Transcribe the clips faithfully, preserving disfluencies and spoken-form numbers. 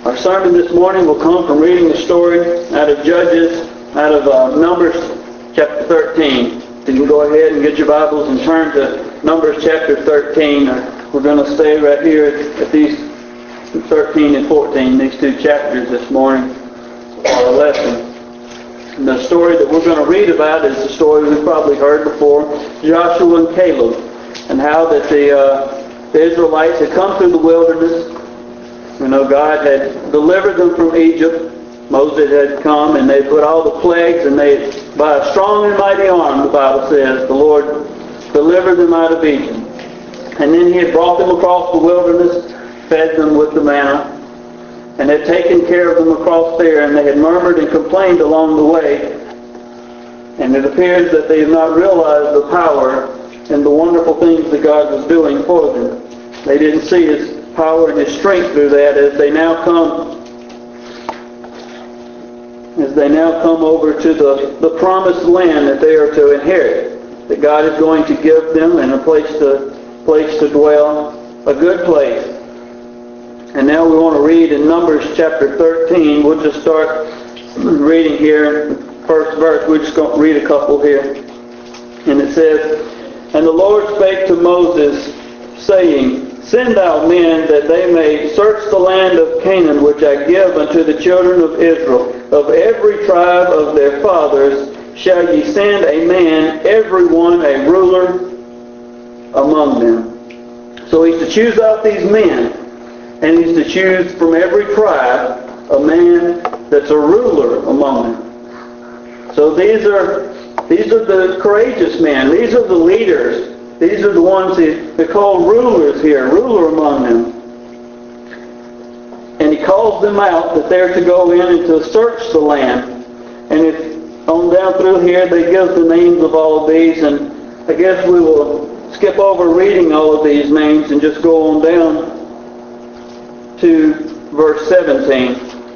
Our sermon this morning will come from reading the story out of Judges, out of uh, Numbers chapter thirteen. So you can go ahead and get your Bibles and turn to Numbers chapter thirteen. We're going to stay right here at these thirteen and fourteen, these two chapters this morning for our lesson. And the story that we're going to read about is the story we've probably heard before, Joshua and Caleb, and how that the, uh, the Israelites had come through the wilderness. You know, God had delivered them from Egypt. Moses had come and they put all the plagues, and they, by a strong and mighty arm, the Bible says, the Lord delivered them out of Egypt. And then He had brought them across the wilderness, fed them with the manna, and had taken care of them across there, and they had murmured and complained along the way. And it appears that they have not realized the power and the wonderful things that God was doing for them. They didn't see His power and His strength through that as they now come as they now come over to the, the promised land that they are to inherit, that God is going to give them, and a place to place to dwell, a good place. And now we want to read in Numbers chapter thirteen. We'll just start reading here, first verse. We're just going to read a couple here. And it says, "And the Lord spake to Moses, saying, Send out men that they may search the land of Canaan, which I give unto the children of Israel. Of every tribe of their fathers shall ye send a man, every one a ruler among them." So He's to choose out these men, and He's to choose from every tribe a man that's a ruler among them. So these are these are the courageous men. These are the leaders. These are the ones that they're called rulers here, ruler among them. And He calls them out that they're to go in and to search the land. And if on down through here they give the names of all of these, and I guess we will skip over reading all of these names and just go on down to verse seventeen.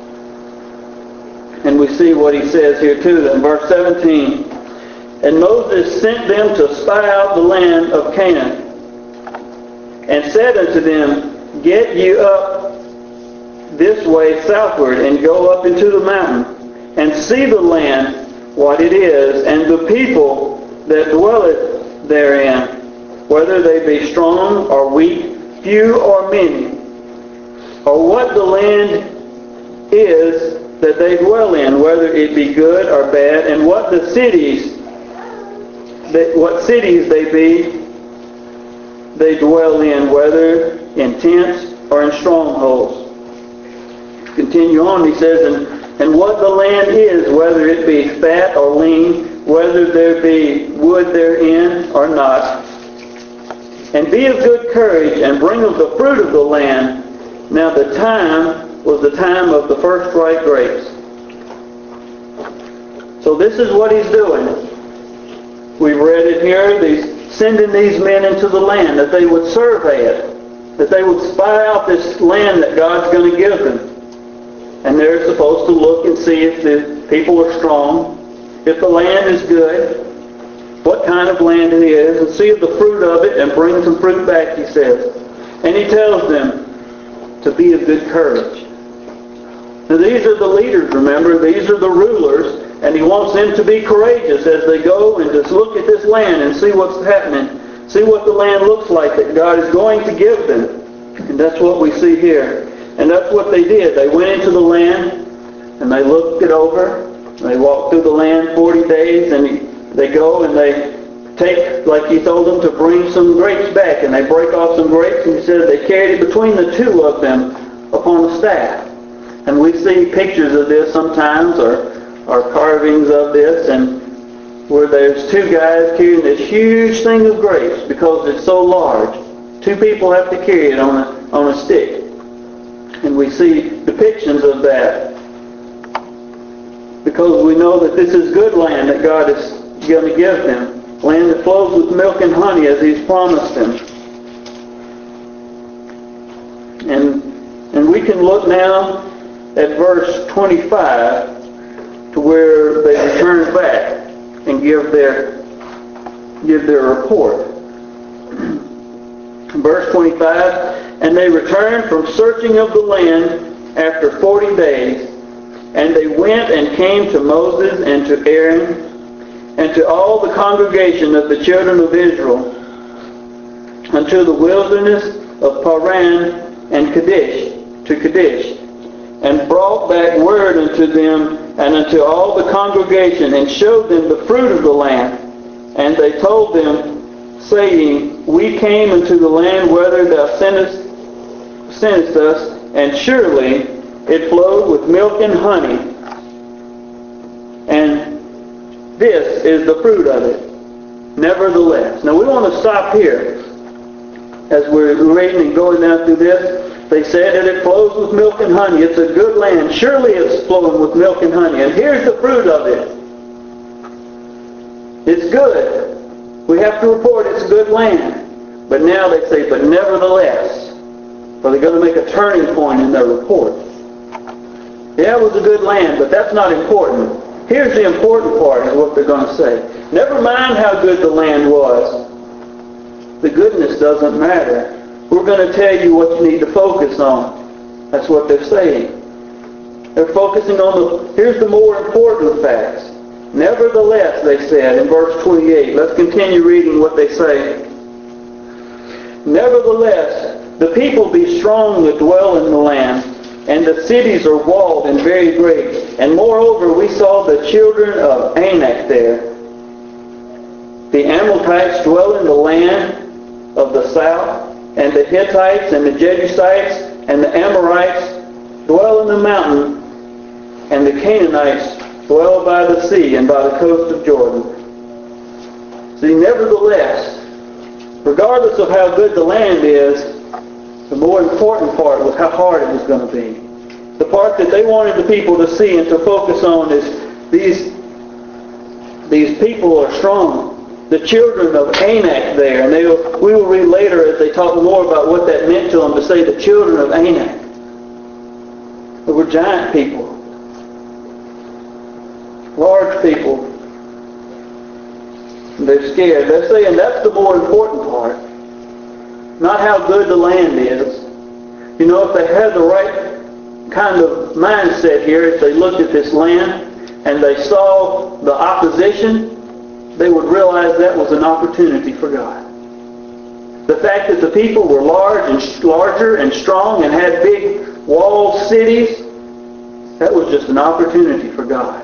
And we see what he says here to them. Verse seventeen. "And Moses sent them to spy out the land of Canaan, and said unto them, Get ye up this way southward, and go up into the mountain, and see the land, what it is, and the people that dwelleth therein, whether they be strong or weak, few or many, or what the land is that they dwell in, whether it be good or bad, and what the cities That what cities they be, they dwell in, whether in tents or in strongholds." Continue on, he says, and, and what the land is, whether it be fat or lean, whether there be wood therein or not. "And be of good courage, and bring of the fruit of the land." Now the time was the time of the first ripe grapes. So this is what he's doing. We've read it here, he's sending these men into the land, that they would survey it, that they would spy out this land that God's going to give them. And they're supposed to look and see if the people are strong, if the land is good, what kind of land it is, and see the fruit of it, and bring some fruit back, he says. And he tells them to be of good courage. Now these are the leaders, remember, these are the rulers. And he wants them to be courageous as they go and just look at this land and see what's happening. See what the land looks like that God is going to give them. And that's what we see here. And that's what they did. They went into the land and they looked it over. They walked through the land forty days, and they go and they take, like he told them, to bring some grapes back. And they break off some grapes, and he said they carried it between the two of them upon a staff. And we see pictures of this sometimes, or or carvings of this, and where there's two guys carrying this huge thing of grapes because it's so large. Two people have to carry it on a, on a stick. And we see depictions of that because we know that this is good land that God is going to give them. Land that flows with milk and honey as He's promised them. And, and we can look now at verse twenty-five, to where they return back and give their give their report. Verse twenty-five, "And they returned from searching of the land after forty days. And they went and came to Moses and to Aaron and to all the congregation of the children of Israel unto the wilderness of Paran and Kadesh, to Kadesh, and brought back word unto them and unto all the congregation, and showed them the fruit of the land. And they told them, saying, We came into the land whither thou sentest, sentest us, and surely it flowed with milk and honey, and this is the fruit of it. Nevertheless. Now we want to stop here as we're reading and going down through this. They said that it flows with milk and honey. It's a good land. Surely it's flowing with milk and honey. And here's the fruit of it. It's good. We have to report it's good land. But now they say, but nevertheless. Are they going to make a turning point in their report? Yeah, it was a good land, but that's not important. Here's the important part, is what they're going to say. Never mind how good the land was. The goodness doesn't matter. We're going to tell you what you need to focus on. That's what they're saying. They're focusing on the, here's the more important facts. Nevertheless, they said in verse twenty-eight. Let's continue reading what they say. Nevertheless, the people be strong that dwell in the land, and the cities are walled and very great. And moreover, we saw the children of Anak there. The Amalekites dwell in the land of the south, and the Hittites and the Jebusites and the Amorites dwell in the mountain, and the Canaanites dwell by the sea and by the coast of Jordan. See, nevertheless, regardless of how good the land is, the more important part was how hard it was going to be. The part that they wanted the people to see and to focus on is these, these people are strong. The children of Anak there, and they will, we will read later as they talk more about what that meant to them to say the children of Anak. They were giant people. Large people. And they're scared. They're saying that's the more important part. Not how good the land is. You know, if they had the right kind of mindset here, if they looked at this land and they saw the opposition, they would realize that was an opportunity for God. The fact that the people were large and larger and strong and had big walled cities, that was just an opportunity for God.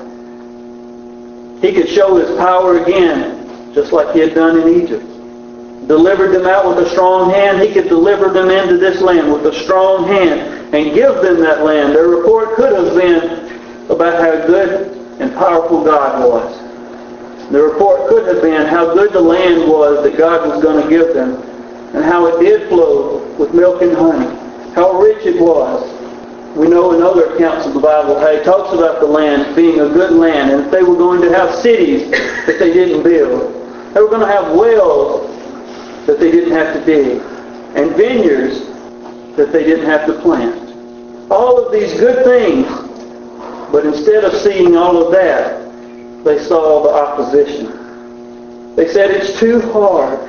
He could show His power again, just like He had done in Egypt. Delivered them out with a strong hand. He could deliver them into this land with a strong hand and give them that land. Their report could have been about how good and powerful God was. The report could have been how good the land was that God was going to give them, and how it did flow with milk and honey, how rich it was. We know in other accounts of the Bible how He talks about the land being a good land, and if they were going to have cities that they didn't build. They were going to have wells that they didn't have to dig, and vineyards that they didn't have to plant. All of these good things, but instead of seeing all of that, they saw the opposition. They said, it's too hard.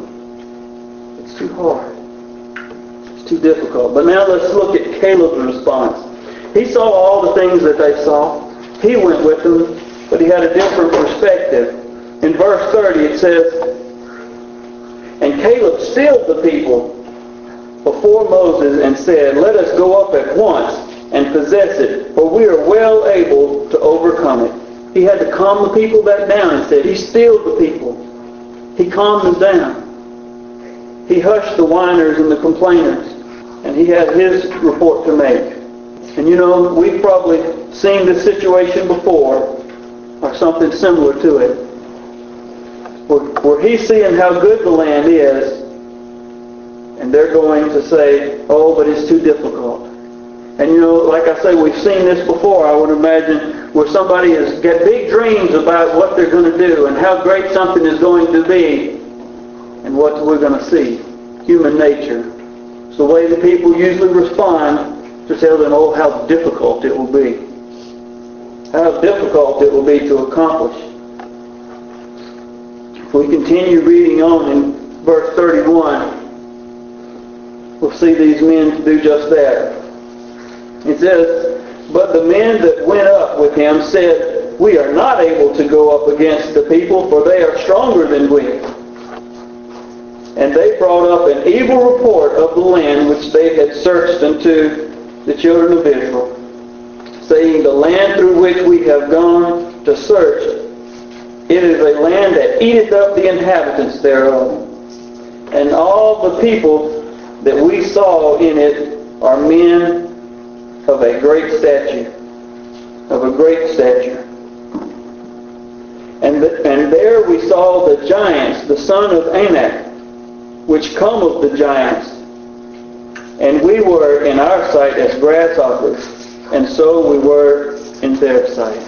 It's too hard. It's too difficult. But now let's look at Caleb's response. He saw all the things that they saw. He went with them, but he had a different perspective. In verse thirty it says, And Caleb stilled the people before Moses and said, Let us go up at once and possess it, for we are well able to overcome it. He had to calm the people back down, and said. He stilled the people. He calmed them down. He hushed the whiners and the complainers. And he had his report to make. And you know, we've probably seen this situation before, or something similar to it. Where, where he's seeing how good the land is, and they're going to say, oh, but it's too difficult. And you know, like I say, we've seen this before, I would imagine, where somebody has got big dreams about what they're going to do and how great something is going to be, and what we're going to see. Human nature. It's the way that people usually respond to tell them, oh, how difficult it will be. How difficult it will be to accomplish. If we continue reading on in verse thirty-one, we'll see these men do just that. It says, "But the men that went up with him said, We are not able to go up against the people, for they are stronger than we. And they brought up an evil report of the land which they had searched unto the children of Israel, saying, The land through which we have gone to search, it is a land that eateth up the inhabitants thereof. And all the people that we saw in it are men of a great stature, of a great stature. And, the, and there we saw the giants, the son of Anak, which come of the giants. And we were in our sight as grasshoppers, and so we were in their sight."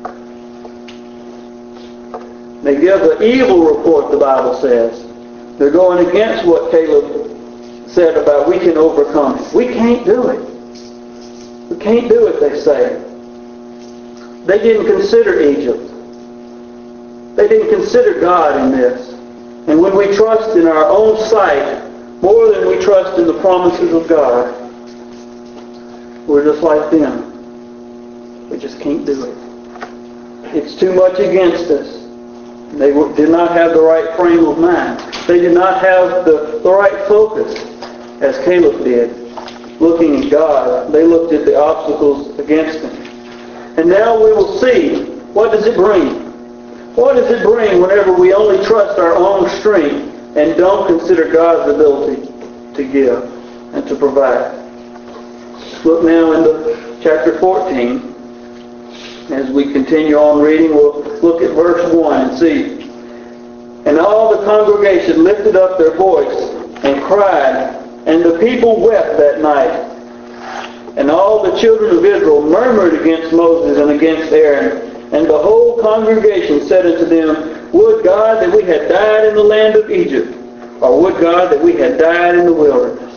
They give an evil report, the Bible says. They're going against what Caleb said about we can overcome it. We can't do it. We can't do it, they say. They didn't consider Egypt. They didn't consider God in this. And when we trust in our own sight more than we trust in the promises of God, we're just like them. We just can't do it. It's too much against us. They did not have the right frame of mind. They did not have the, the right focus, as Caleb did. Looking at God, they looked at the obstacles against them. And now we will see, what does it bring? What does it bring whenever we only trust our own strength and don't consider God's ability to give and to provide? Look now into chapter fourteen. As we continue on reading, we'll look at verse one and see. "And all the congregation lifted up their voice and cried, and the people wept that night. And all the children of Israel murmured against Moses and against Aaron. And the whole congregation said unto them, Would God that we had died in the land of Egypt, or would God that we had died in the wilderness."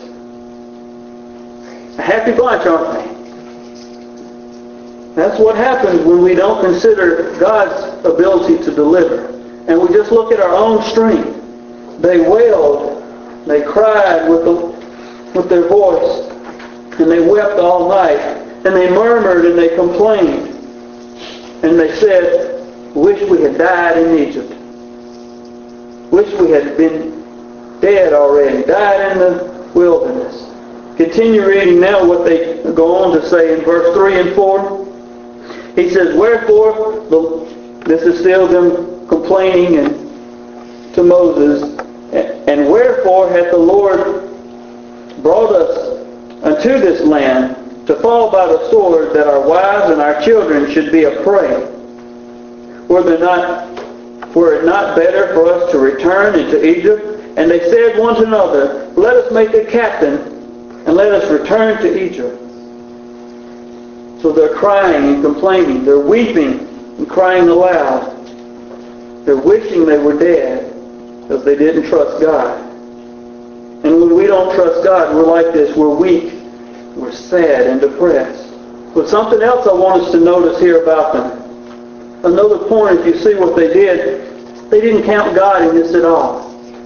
A happy bunch, aren't they? That's what happens when we don't consider God's ability to deliver, and we just look at our own strength. They wailed, they cried with, the, with their voice, and they wept all night, and they murmured and they complained. And they said, "Wish we had died in Egypt. Wish we had been dead already, died in the wilderness." Continue reading now what they go on to say in verse three and four. He says, "Wherefore," this is still them complaining and to Moses, "and wherefore hath the Lord brought us unto this land, to fall by the sword, that our wives and our children should be a prey? Were there not, were it not better for us to return into Egypt? And they said one to another, Let us make a captain, and let us return to Egypt." So they're crying and complaining. They're weeping and crying aloud. They're wishing they were dead because they didn't trust God. And when we don't trust God, we're like this. We're weak. We're sad and depressed. But something else I want us to notice here about them. Another point, if you see what they did, they didn't count God in this at all.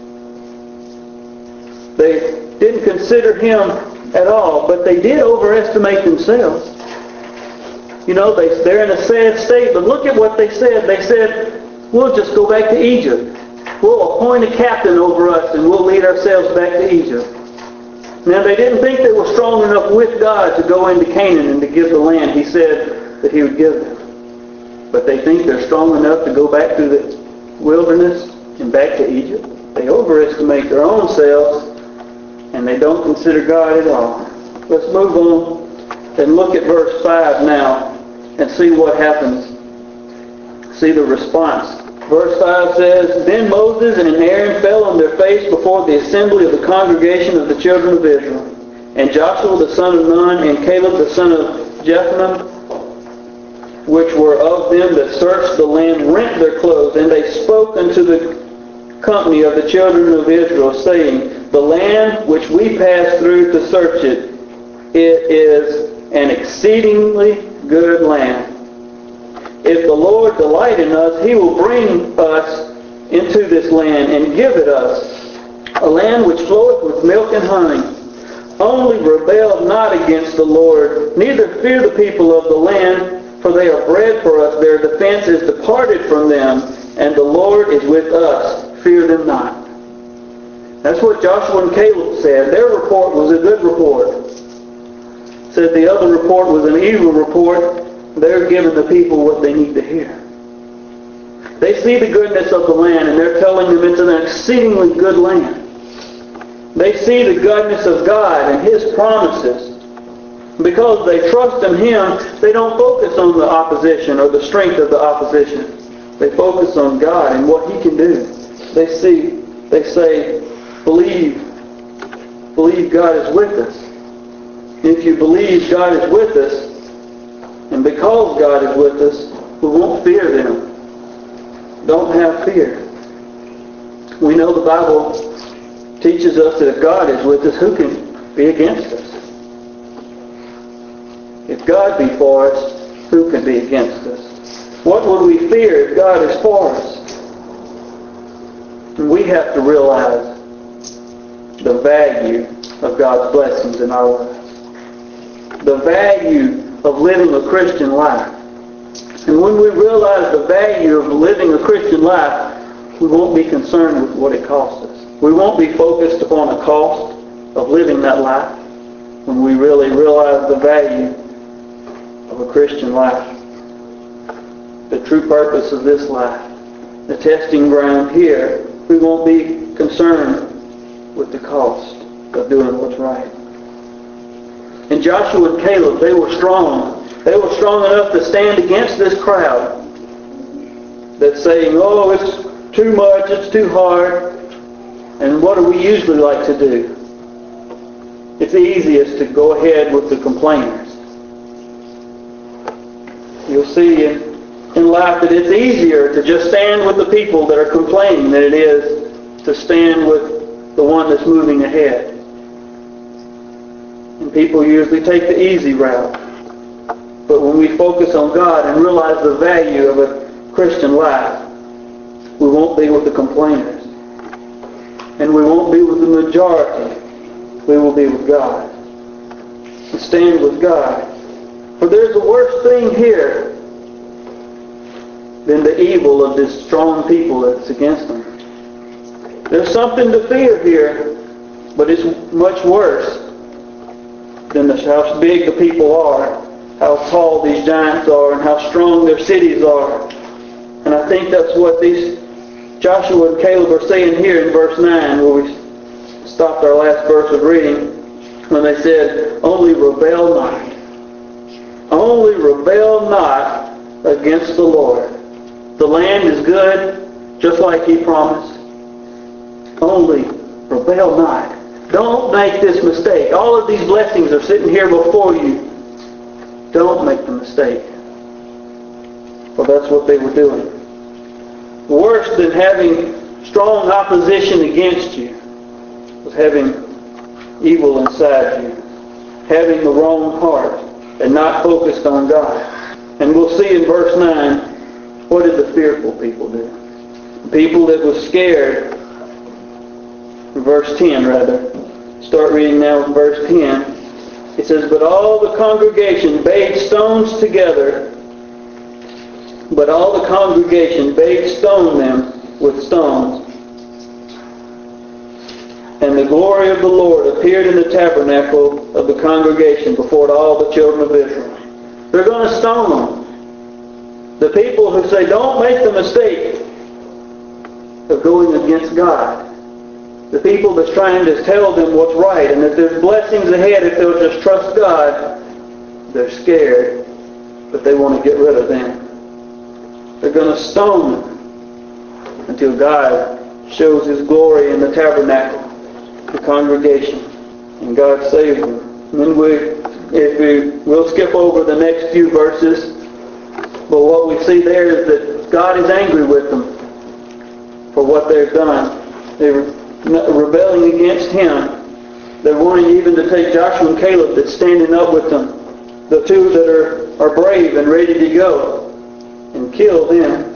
They didn't consider Him at all, but they did overestimate themselves. You know, they, they're in a sad state, but look at what they said. They said, "We'll just go back to Egypt. We'll appoint a captain over us and we'll lead ourselves back to Egypt." Now, they didn't think they were strong enough with God to go into Canaan and to give the land He said that He would give them. But they think they're strong enough to go back through the wilderness and back to Egypt. They overestimate their own selves and they don't consider God at all. Let's move on and look at verse five now and see what happens. See the response. Verse five says, "Then Moses and Aaron fell on their face before the assembly of the congregation of the children of Israel. And Joshua the son of Nun and Caleb the son of Jephunneh, which were of them that searched the land, rent their clothes, and they spoke unto the company of the children of Israel, saying, The land which we passed through to search it, it is an exceedingly good land. If the Lord delight in us, He will bring us into this land and give it us, a land which floweth with milk and honey. Only rebel not against the Lord, neither fear the people of the land, for they are bread for us. Their defense is departed from them, and the Lord is with us. Fear them not. That's what Joshua and Caleb said. Their report was a good report. Said the other report was an evil report. They're giving the people what they need to hear. They see the goodness of the land, and they're telling them it's an exceedingly good land. They see the goodness of God and His promises. Because they trust in Him, they don't focus on the opposition or the strength of the opposition. They focus on God and what He can do. They see, they say, believe, believe God is with us. If you believe God is with us, and because God is with us, we won't fear them. Don't have fear. We know the Bible teaches us that if God is with us, who can be against us? If God be for us, who can be against us? What would we fear if God is for us? And we have to realize the value of God's blessings in our lives. The value of living a Christian life. And when we realize the value of living a Christian life, we won't be concerned with what it costs us. We won't be focused upon the cost of living that life when we really realize the value of a Christian life. The true purpose of this life. The testing ground here, we won't be concerned with the cost of doing what's right. And Joshua and Caleb, they were strong. They were strong enough to stand against this crowd that's saying, oh, it's too much, it's too hard. And what do we usually like to do? It's easiest to go ahead with the complainers. You'll see in, in life that it's easier to just stand with the people that are complaining than it is to stand with the one that's moving ahead. And people usually take the easy route. But when we focus on God and realize the value of a Christian life, we won't be with the complainers. And we won't be with the majority. We will be with God. And stand with God. For there's a worse thing here than the evil of this strong people that's against them. There's something to fear here, but it's much worse than the, how big the people are, how tall these giants are, and how strong their cities are. And I think that's what these Joshua and Caleb are saying here in verse nine, where we stopped our last verse of reading, when they said, only rebel not. Only rebel not against the Lord. The land is good, just like He promised. Only rebel not. Don't make this mistake. All of these blessings are sitting here before you. Don't make the mistake. Well, that's what they were doing. Worse than having strong opposition against you was having evil inside you. Having the wrong heart and not focused on God. And we'll see in verse nine, what did the fearful people do? The people that was scared, verse ten rather. Start reading now in verse ten. It says, but all the congregation bade stones together. But all the congregation bade stone them with stones. And the glory of the Lord appeared in the tabernacle of the congregation before all the children of Israel. They're going to stone them. The people who say, don't make the mistake of going against God. The people that's trying to tell them what's right and that there's blessings ahead if they'll just trust God, they're scared, but they want to get rid of them. They're going to stone them until God shows His glory in the tabernacle, the congregation, and God saves them. And then we, if we, we'll skip over the next few verses, but what we see there is that God is angry with them for what they've done. They're rebelling against Him. They're wanting even to take Joshua and Caleb that's standing up with them, the two that are, are brave and ready to go, and kill them.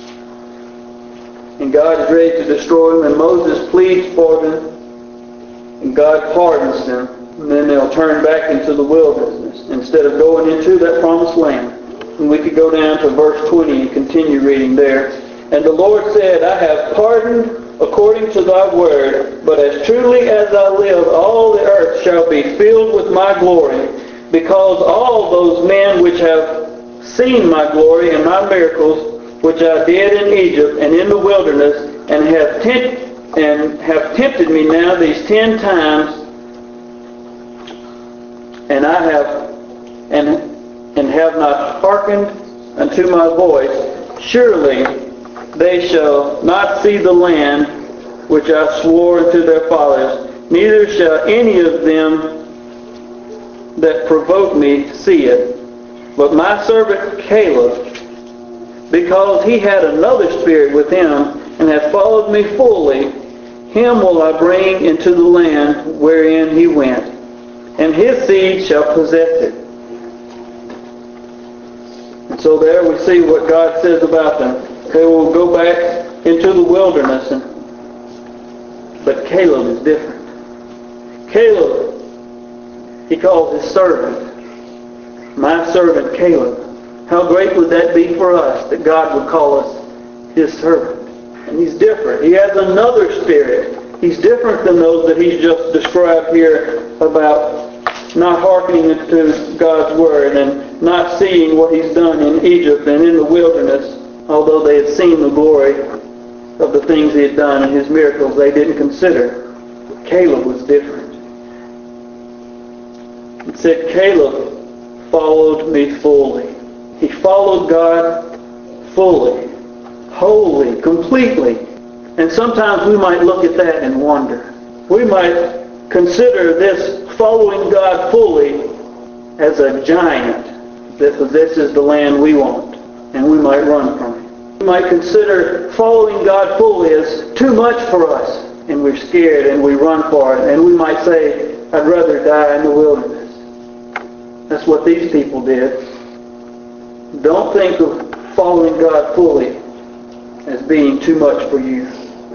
And God is ready to destroy them, and Moses pleads for them. and God pardons them, and then they'll turn back into the wilderness instead of going into that promised land. And we could go down to verse twenty and continue reading there. And the Lord said, I have pardoned according to thy word, but as truly as I live, all the earth shall be filled with my glory, because all those men which have seen my glory and my miracles, which I did in Egypt and in the wilderness, and have tempt, and have tempted me now these ten times, and I have and and have not hearkened unto my voice, surely they shall not see the land which I swore unto their fathers, neither shall any of them that provoke me see it. But my servant Caleb, because he had another spirit with him, and hath followed me fully, him will I bring into the land wherein he went, and his seed shall possess it. And so there we see what God says about them. They will go back into the wilderness, and, but Caleb is different. Caleb, he calls his servant, my servant Caleb. How great would that be for us, that God would call us his servant? And he's different. He has another spirit. He's different than those that he's just described here about not hearkening to God's word and not seeing what he's done in Egypt and in the wilderness. Although they had seen the glory of the things he had done and his miracles, they didn't consider. Caleb was different. It said Caleb followed me fully. He followed God fully, wholly, completely. And sometimes we might look at that and wonder. We might consider this following God fully as a giant that possesses the land we want, and we might run from it. We might consider following God fully as too much for us, and we're scared and we run for it, and we might say, I'd rather die in the wilderness. That's what these people did. Don't think of following God fully as being too much for you.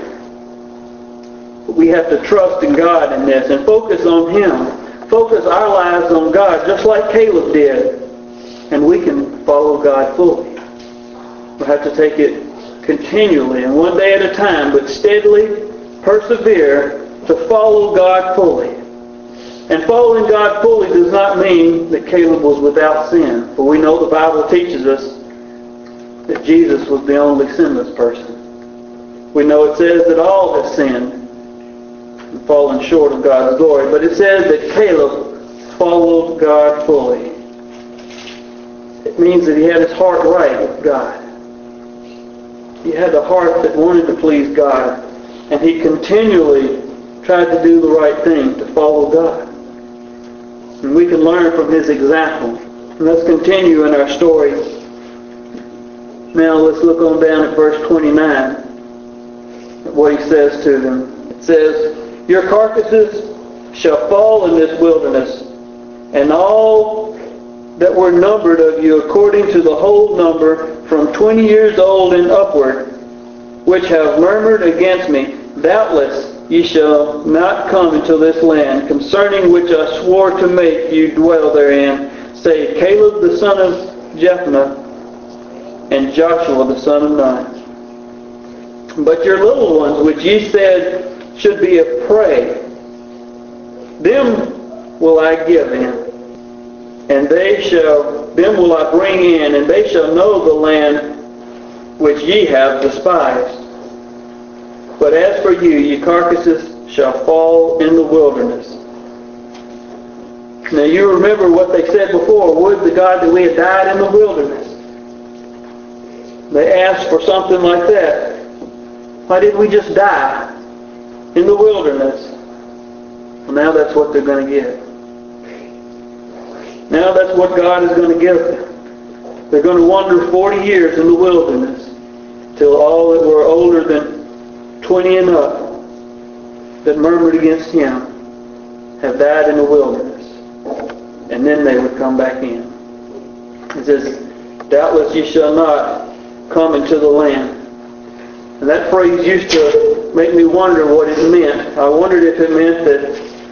But we have to trust in God in this and focus on Him. Focus our lives on God, just like Caleb did. And we can follow God fully. We'll have to take it continually and one day at a time, but steadily persevere to follow God fully. And following God fully does not mean that Caleb was without sin. For we know the Bible teaches us that Jesus was the only sinless person. We know it says that all have sinned and fallen short of God's glory. But it says that Caleb followed God fully. It means that he had his heart right with God. He had a heart that wanted to please God. And he continually tried to do the right thing, to follow God. And we can learn from his example. And let's continue in our story. Now let's look on down at verse twenty-nine. At what he says to them. It says, your carcasses shall fall in this wilderness, and all that were numbered of you according to the whole number from twenty years old and upward, which have murmured against me, doubtless ye shall not come into this land, concerning which I swore to make you dwell therein, save Caleb the son of Jephunneh and Joshua the son of Nun. But your little ones, which ye said should be a prey, them will I give in, and they shall, them will I bring in, and they shall know the land which ye have despised. But as for you, ye carcasses shall fall in the wilderness. Now you remember what they said before. Would to God that we had died in the wilderness. They asked for something like that. Why didn't we just die in the wilderness? Well, now that's what they're going to get. Now that's what God is going to give them. They're going to wander forty years in the wilderness till all that were older than twenty and up that murmured against him have died in the wilderness. And then they would come back in. It says, doubtless ye shall not come into the land. And that phrase used to make me wonder what it meant. I wondered if it meant that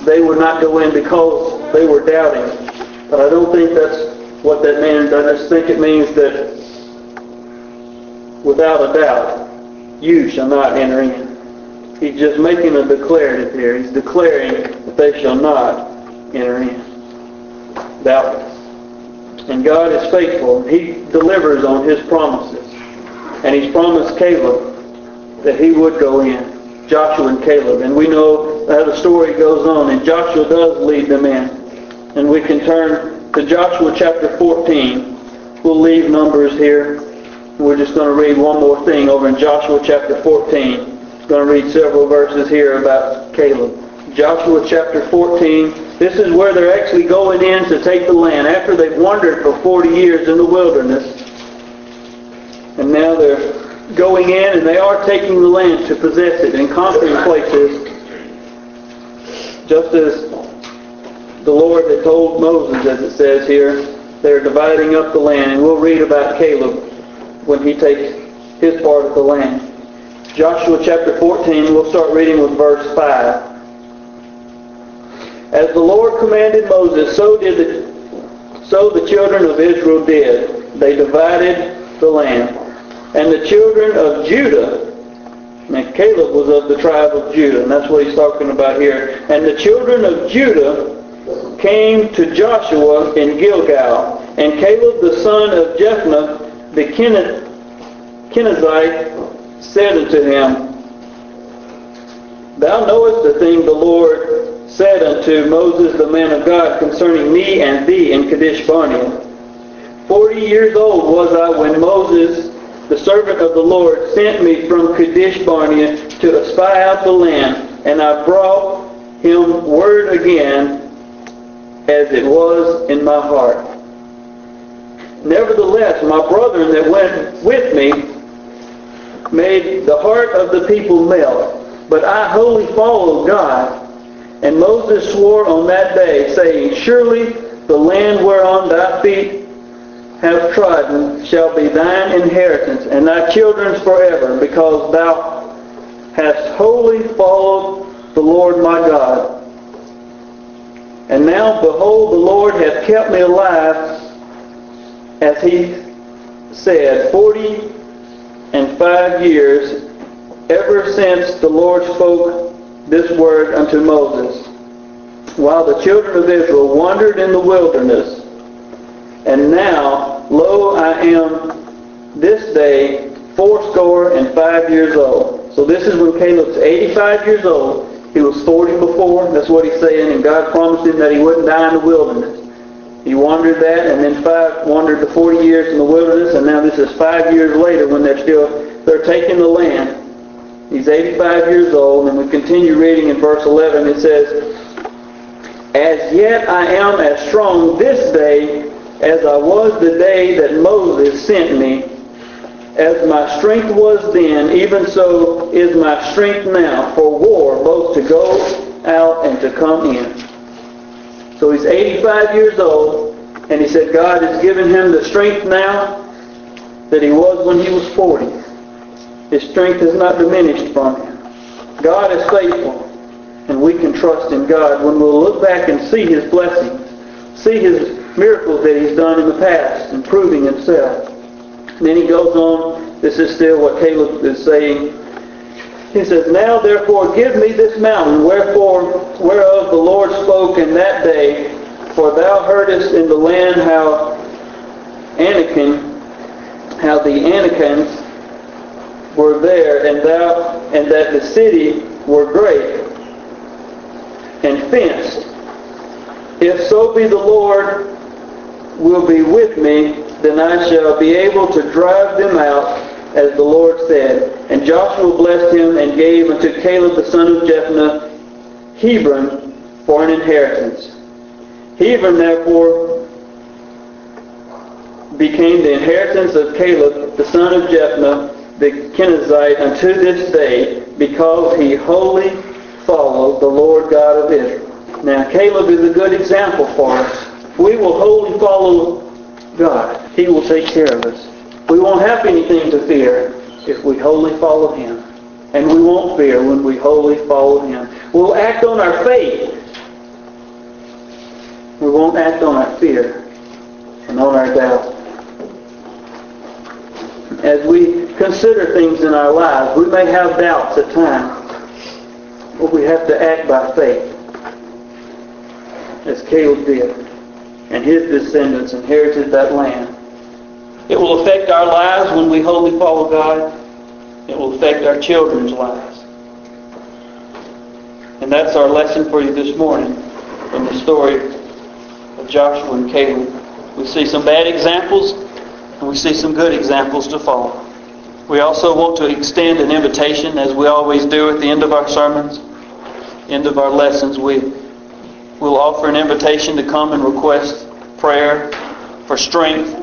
they would not go in because they were doubting. But I don't think that's what that means. I just think it means that without a doubt, you shall not enter in. He's just making a declarative here. He's declaring that they shall not enter in. Doubtless. And God is faithful. He delivers on His promises. And He's promised Caleb that he would go in. Joshua and Caleb. And we know how the story goes on. And Joshua does lead them in. And we can turn to Joshua chapter fourteen. We'll leave Numbers here. We're just going to read one more thing over in Joshua chapter fourteen. I'm going to read several verses here about Caleb. Joshua chapter fourteen. This is where they're actually going in to take the land after they've wandered for forty years in the wilderness. And now they're going in and they are taking the land to possess it and conquering places, just as the Lord had told Moses, as it says here. They're dividing up the land, and we'll read about Caleb when he takes his part of the land. Joshua chapter fourteen, we'll start reading with verse five. As the Lord commanded Moses, so did the, so the children of Israel did. They divided the land. And the children of Judah, and Caleb was of the tribe of Judah, and that's what he's talking about here. And the children of Judah came to Joshua in Gilgal. And Caleb the son of Jephunneh the Kenizzite said unto him, Thou knowest the thing the Lord said unto Moses the man of God concerning me and thee in Kadesh Barnea. Forty years old was I when Moses, the servant of the Lord, sent me from Kadesh Barnea to espy out the land, and I brought him word again as it was in my heart. Nevertheless, my brethren that went with me made the heart of the people melt, but I wholly followed God. And Moses swore on that day, saying, Surely the land whereon thy feet have trodden shall be thine inheritance, and thy children's forever, because thou hast wholly followed the Lord my God. And now, behold, the Lord hath kept me alive, as he said, forty and five years, ever since the Lord spoke this word unto Moses, while the children of Israel wandered in the wilderness. And now, lo, I am this day fourscore and five years old. So this is when Caleb's eighty-five years old. He was forty before. That's what he's saying. And God promised him that he wouldn't die in the wilderness. He wandered that, and then five wandered the forty years in the wilderness. And now this is five years later when they're still they're taking the land. He's eighty-five years old, and we continue reading in verse eleven. It says, As yet I am as strong this day as I was the day that Moses sent me. As my strength was then, even so is my strength now for war, both to go out and to come in. So he's eighty-five years old, and he said God has given him the strength now that he was when he was forty. His strength has not diminished from him. God is faithful, and we can trust in God when we'll look back and see His blessings, see His miracles that He's done in the past, and proving Himself. And then he goes on, this is still what Caleb is saying. He says, Now therefore give me this mountain, wherefore whereof the Lord spoke in that day, for thou heardest in the land how Anakim, how the Anakims were there, and thou and that the city were great and fenced. If so be the Lord will be with me, then I shall be able to drive them out, as the Lord said. And Joshua blessed him and gave unto Caleb the son of Jephunneh Hebron for an inheritance. Hebron therefore became the inheritance of Caleb the son of Jephunneh the Kenizzite unto this day, because he wholly followed the Lord God of Israel. Now Caleb is a good example for us. We will wholly follow God. He will take care of us. We won't have anything to fear if we wholly follow Him. And we won't fear when we wholly follow Him. We'll act on our faith We won't act on our fear and on our doubt. As we consider things in our lives, we may have doubts at times, but we have to act by faith, as Caleb did, and his descendants inherited that land. It will affect our lives when we wholly follow God. It will affect our children's lives. And that's our lesson for you this morning from the story of Joshua and Caleb. We see some bad examples, and we see some good examples to follow. We also want to extend an invitation, as we always do at the end of our sermons, end of our lessons. We will offer an invitation to come and request prayer for strength